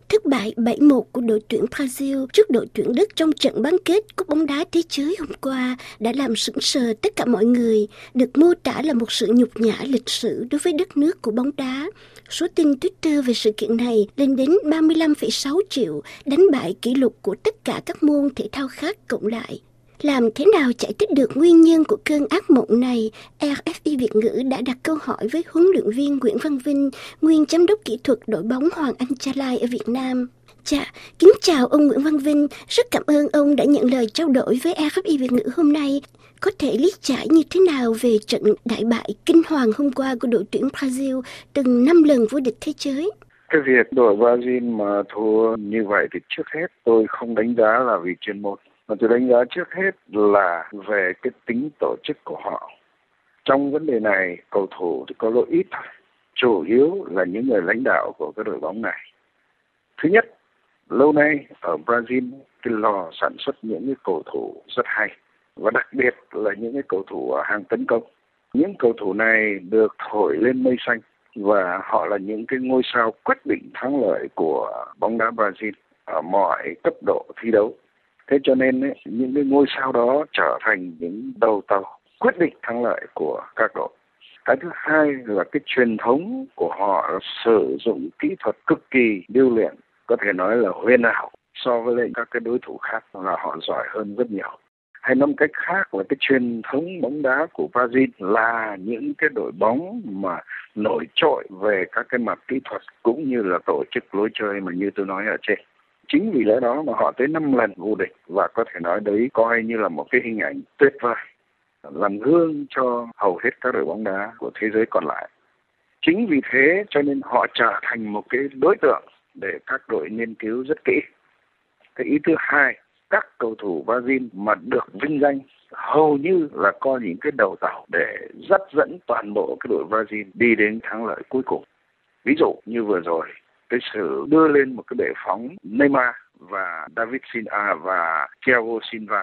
Thất bại 7-1 của đội tuyển Brazil trước đội tuyển Đức trong trận bán kết Cúp bóng đá thế giới hôm qua đã làm sững sờ tất cả mọi người, được mô tả là một sự nhục nhã lịch sử đối với đất nước của bóng đá. Số tin Twitter về sự kiện này lên đến 35,6 triệu, đánh bại kỷ lục của tất cả các môn thể thao khác cộng lại. Làm thế nào giải thích được nguyên nhân của cơn ác mộng này? RFI Việt ngữ đã đặt câu hỏi với huấn luyện viên Nguyễn Văn Vinh, nguyên giám đốc kỹ thuật đội bóng Hoàng Anh Gia Lai ở Việt Nam. Kính chào ông Nguyễn Văn Vinh, rất cảm ơn ông đã nhận lời trao đổi với RFI Việt ngữ hôm nay. Có thể lý giải như thế nào về trận đại bại kinh hoàng hôm qua của đội tuyển Brazil, từng 5 lần vô địch thế giới? Cái việc đội Brazil mà thua như vậy thì trước hết tôi không đánh giá là vì chuyên môn, mà tôi đánh giá trước hết là về cái tính tổ chức của họ. Trong vấn đề này, cầu thủ thì có lỗi ít thôi, chủ yếu là những người lãnh đạo của cái đội bóng này. Thứ nhất, lâu nay ở Brazil, cái lò sản xuất những cái cầu thủ rất hay, và đặc biệt là những cái cầu thủ ở hàng tấn công. Những cầu thủ này được thổi lên mây xanh, và họ là những cái ngôi sao quyết định thắng lợi của bóng đá Brazil ở mọi cấp độ thi đấu. Thế cho nên những cái ngôi sao đó trở thành những đầu tàu quyết định thắng lợi của các đội. Cái thứ hai là cái truyền thống của họ sử dụng kỹ thuật cực kỳ điêu luyện, có thể nói là huyền ảo so với lại các cái đối thủ khác, là họ giỏi hơn rất nhiều. Hay nói một cách khác là cái truyền thống bóng đá của Brazil là những cái đội bóng mà nổi trội về các cái mặt kỹ thuật cũng như là tổ chức lối chơi mà như tôi nói ở trên. Chính vì lẽ đó mà họ tới 5 lần vô địch, và có thể nói đấy coi như là một cái hình ảnh tuyệt vời, làm gương cho hầu hết các đội bóng đá của thế giới còn lại. Chính vì thế cho nên họ trở thành một cái đối tượng để các đội nghiên cứu rất kỹ. Cái ý thứ hai, các cầu thủ Brazil mà được vinh danh hầu như là có những cái đầu tàu để dắt dẫn toàn bộ cái đội Brazil đi đến thắng lợi cuối cùng. Ví dụ như vừa rồi, cái sự đưa lên một cái bệ phóng Neymar và David Silva và Thiago Silva.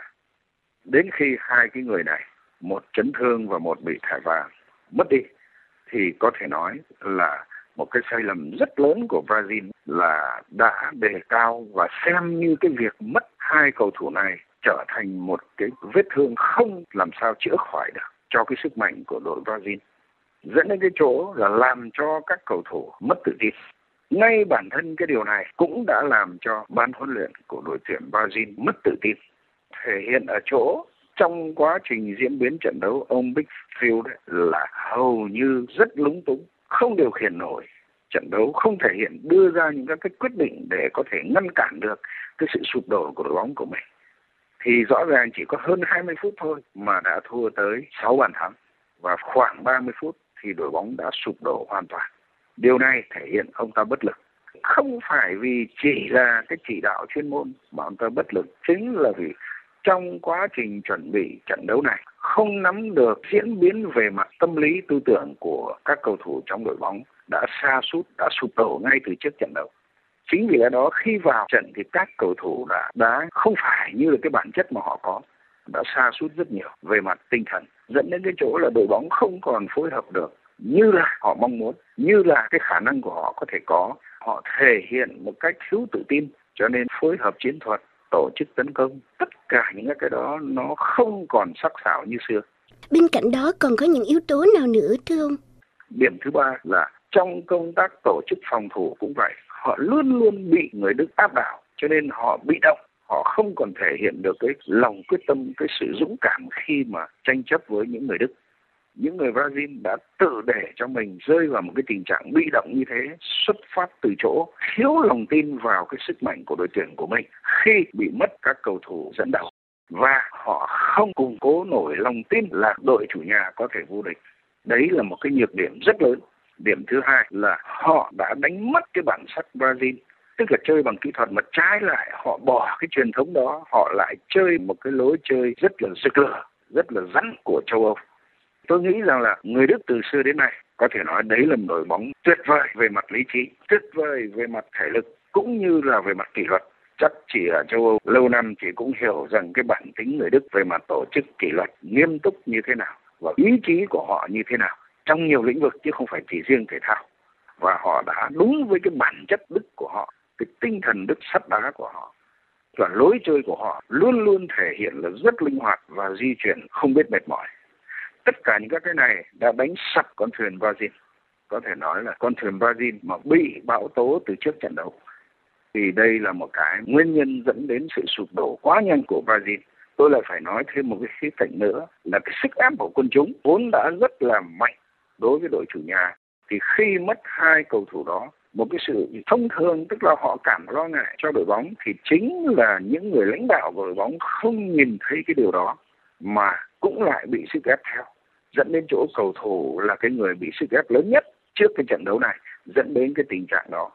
Đến khi hai cái người này, một chấn thương và một bị thẻ vàng, mất đi, thì có thể nói là một cái sai lầm rất lớn của Brazil là đã đề cao và xem như cái việc mất hai cầu thủ này trở thành một cái vết thương không làm sao chữa khỏi được cho cái sức mạnh của đội Brazil. Dẫn đến cái chỗ là làm cho các cầu thủ mất tự tin. Ngay bản thân cái điều này cũng đã làm cho ban huấn luyện của đội tuyển Brazil mất tự tin. Thể hiện ở chỗ trong quá trình diễn biến trận đấu, ông Bigfield là hầu như rất lúng túng, không điều khiển nổi trận đấu, không thể hiện đưa ra những các cái quyết định để có thể ngăn cản được cái sự sụp đổ của đội bóng của mình. Thì rõ ràng chỉ có hơn 20 phút thôi mà đã thua tới 6 bàn thắng, và khoảng 30 phút thì đội bóng đã sụp đổ hoàn toàn. Điều này thể hiện ông ta bất lực. Không phải vì chỉ là cái chỉ đạo chuyên môn mà ông ta bất lực, chính là vì trong quá trình chuẩn bị trận đấu này không nắm được diễn biến về mặt tâm lý tư tưởng của các cầu thủ trong đội bóng, đã sa sút, đã sụp đổ ngay từ trước trận đấu. Chính vì lẽ đó khi vào trận thì các cầu thủ đã không phải như là cái bản chất mà họ có, đã sa sút rất nhiều về mặt tinh thần, dẫn đến cái chỗ là đội bóng không còn phối hợp được như là họ mong muốn, như là cái khả năng của họ có thể có. Họ thể hiện một cách thiếu tự tin, cho nên phối hợp chiến thuật, tổ chức tấn công, tất cả những cái đó nó không còn sắc sảo như xưa. Bên cạnh đó còn có những yếu tố nào nữa thưa ông? Điểm thứ ba là trong công tác tổ chức phòng thủ cũng vậy, họ luôn luôn bị người Đức áp đảo, cho nên họ bị động, họ không còn thể hiện được cái lòng quyết tâm, cái sự dũng cảm khi mà tranh chấp với những người Đức. Những người Brazil đã tự để cho mình rơi vào một cái tình trạng bị động như thế, xuất phát từ chỗ thiếu lòng tin vào cái sức mạnh của đội tuyển của mình khi bị mất các cầu thủ dẫn đầu, và họ không củng cố nổi lòng tin là đội chủ nhà có thể vô địch. Đấy là một cái nhược điểm rất lớn. Điểm thứ hai là họ đã đánh mất cái bản sắc Brazil, tức là chơi bằng kỹ thuật, mà trái lại họ bỏ cái truyền thống đó, họ lại chơi một cái lối chơi rất là rực lửa, rất là rắn của châu Âu. Tôi nghĩ rằng là người Đức từ xưa đến nay có thể nói đấy là một đội bóng tuyệt vời về mặt lý trí, tuyệt vời về mặt thể lực, cũng như là về mặt kỷ luật. Chắc chỉ ở châu Âu lâu năm chỉ cũng hiểu rằng cái bản tính người Đức về mặt tổ chức kỷ luật nghiêm túc như thế nào, và ý chí của họ như thế nào trong nhiều lĩnh vực chứ không phải chỉ riêng thể thao. Và họ đã đúng với cái bản chất Đức của họ, cái tinh thần đức sắt đá của họ và lối chơi của họ luôn luôn thể hiện là rất linh hoạt và di chuyển không biết mệt mỏi. Tất cả những cái này đã đánh sập con thuyền Brazil. Có thể nói là con thuyền Brazil mà bị bão tố từ trước trận đấu. Thì đây là một cái nguyên nhân dẫn đến sự sụp đổ quá nhanh của Brazil. Tôi lại phải nói thêm một cái khía cạnh nữa là cái sức ép của quân chúng vốn đã rất là mạnh đối với đội chủ nhà. Thì khi mất hai cầu thủ đó, một cái sự thông thường, tức là họ cảm lo ngại cho đội bóng, thì chính là những người lãnh đạo của đội bóng không nhìn thấy cái điều đó mà cũng lại bị sức ép theo, dẫn đến chỗ cầu thủ là cái người bị sức ép lớn nhất trước cái trận đấu này, dẫn đến cái tình trạng đó.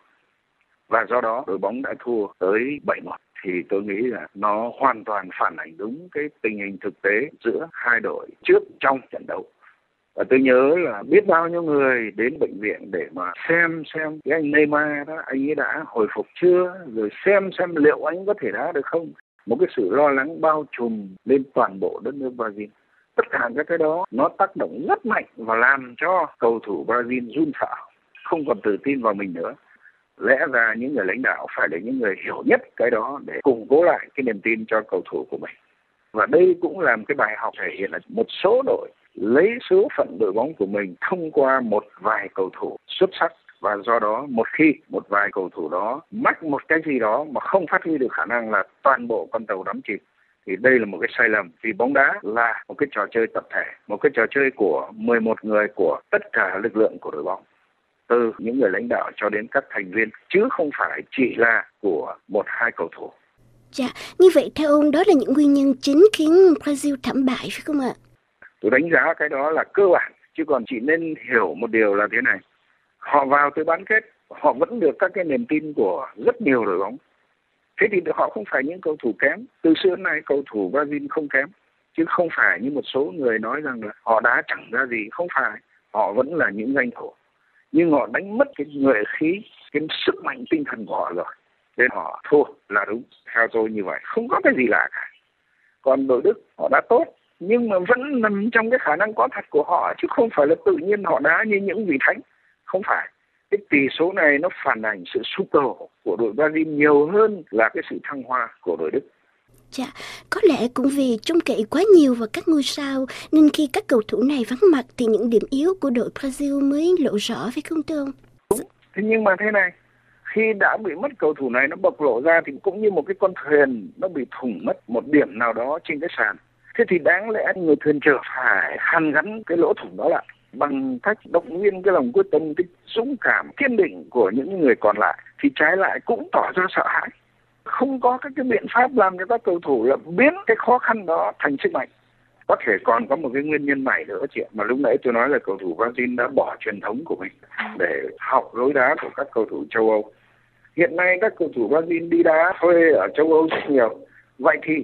Và do đó đội bóng đã thua tới 7-1. Thì tôi nghĩ là nó hoàn toàn phản ánh đúng cái tình hình thực tế giữa hai đội trước trong trận đấu. Và tôi nhớ là biết bao nhiêu người đến bệnh viện để mà xem cái anh Neymar đó, anh ấy đã hồi phục chưa, rồi xem liệu anh có thể đá được không. Một cái sự lo lắng bao trùm lên toàn bộ đất nước Brazil. Tất cả các cái đó nó tác động rất mạnh và làm cho cầu thủ Brazil run sợ, không còn tự tin vào mình nữa. Lẽ ra những người lãnh đạo phải là những người hiểu nhất cái đó để củng cố lại cái niềm tin cho cầu thủ của mình. Và đây cũng là một cái bài học thể hiện là một số đội lấy số phận đội bóng của mình thông qua một vài cầu thủ xuất sắc, và do đó một khi một vài cầu thủ đó mắc một cái gì đó mà không phát huy được khả năng là toàn bộ con tàu đắm chìm. Thì đây là một cái sai lầm, vì bóng đá là một cái trò chơi tập thể, một cái trò chơi của 11 người của tất cả lực lượng của đội bóng, từ những người lãnh đạo cho đến các thành viên, chứ không phải chỉ là của một hai cầu thủ. Dạ, như vậy theo ông đó là những nguyên nhân chính khiến Brazil thảm bại phải không ạ? Tôi đánh giá cái đó là cơ bản, chứ còn chỉ nên hiểu một điều là thế này. Họ vào tới bán kết, họ vẫn được các cái niềm tin của rất nhiều đội bóng. Thế thì họ không phải những cầu thủ kém. Từ xưa đến nay cầu thủ Brazil không kém, chứ không phải như một số người nói rằng là họ đá chẳng ra gì. Không phải, họ vẫn là những danh thủ. Nhưng họ đánh mất cái nhuệ khí, cái sức mạnh tinh thần của họ rồi. Nên họ thua là đúng, theo tôi như vậy. Không có cái gì lạ cả. Còn đội Đức họ đã tốt, nhưng mà vẫn nằm trong cái khả năng có thật của họ, chứ không phải là tự nhiên họ đá như những vị thánh. Không phải. Cái tỷ số này nó phản ảnh sự sụp đổ của đội Brazil nhiều hơn là cái sự thăng hoa của đội Đức. Dạ, có lẽ cũng vì trông cậy quá nhiều vào các ngôi sao, nên khi các cầu thủ này vắng mặt thì những điểm yếu của đội Brazil mới lộ rõ, phải không thưa ông? Đúng. Thế nhưng mà thế này, khi đã bị mất cầu thủ này, nó bộc lộ ra thì cũng như một cái con thuyền nó bị thủng mất một điểm nào đó trên cái sàn. Thế thì đáng lẽ người thuyền trưởng phải hàn gắn cái lỗ thủng đó lại bằng cách động viên cái lòng quyết tâm, cái dũng cảm kiên định của những người còn lại, thì trái lại cũng tỏ ra sợ hãi. Không có các cái biện pháp làm cho các cầu thủ là biến cái khó khăn đó thành sức mạnh. Có thể còn có một cái nguyên nhân này nữa chị ạ, mà lúc nãy tôi nói là cầu thủ Brazil đã bỏ truyền thống của mình để học lối đá của các cầu thủ châu Âu. Hiện nay các cầu thủ Brazil đi đá thuê ở châu Âu rất nhiều. Vậy thì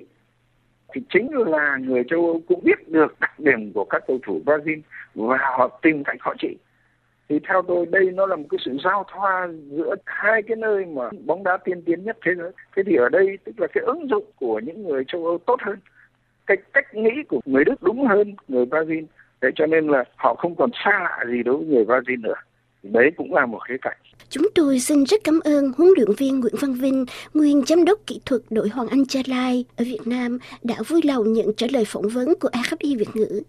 chính là người châu Âu cũng biết được đặc điểm của các cầu thủ Brazil và họ tìm cách họ trị. Thì theo tôi đây nó là một cái sự giao thoa giữa hai cái nơi mà bóng đá tiên tiến nhất thế giới. Thế thì ở đây tức là cái ứng dụng của những người châu Âu tốt hơn, cái cách nghĩ của người Đức đúng hơn người Brazil. Thế cho nên là họ không còn xa lạ gì đối với người Brazil nữa. Đấy cũng là một khía cạnh. Chúng tôi xin rất cảm ơn huấn luyện viên Nguyễn Văn Vinh, nguyên giám đốc kỹ thuật đội Hoàng Anh Gia Lai ở Việt Nam đã vui lòng nhận trả lời phỏng vấn của RFI Việt ngữ.